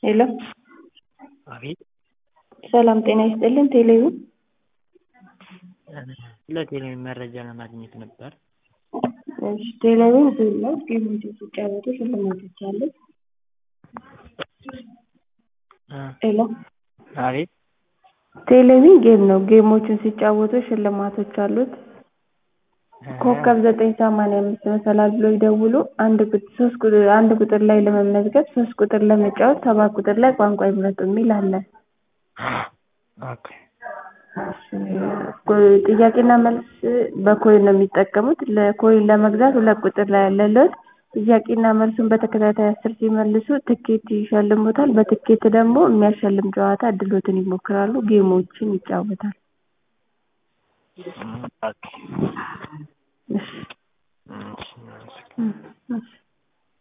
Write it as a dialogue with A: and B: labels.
A: ሄሎ
B: አቤት
A: ሰላም ጤና ይስጥልን ቴሌቪዥን
B: ስለ ቴሌቪዥን መረጃ ለማግኘት ነበር።
A: እሺ ቴሌቪዥን ዜና ጌሞችን ሲጫወቱ ሽልማቶች አሉት። ሄሎ
B: አቤት
A: ቴሌቪዥን ጌም ነው። ጌሞችን ሲጫወቱ ሽልማቶች አሉት። ኮከብ 985 መሰላል ብሎ ይደውሉ። አንድ ቁጥር ላይ ለመመዝገብ 3 ቁጥር ለመጫወት 7 ቁጥር ላይ ቋንቋ ይምረጡ የሚል አለ።
B: ኦኬ
A: ጥያቄና መልስ በኮይን ነው የሚጠቀሙት። ለኮይን ለመግዛት 2 ቁጥር ላይ ያለለት ጥያቄና መልሱን በተከታታይ 10 ሲመልሱ ትኬት ይሸልሙታል። በትኬት ደግሞ የሚያሸልም ጨዋታ እድሎትን ይሞክራሉ። ጌሞችን ይጫወታል።
B: ኦኬ
A: እሺ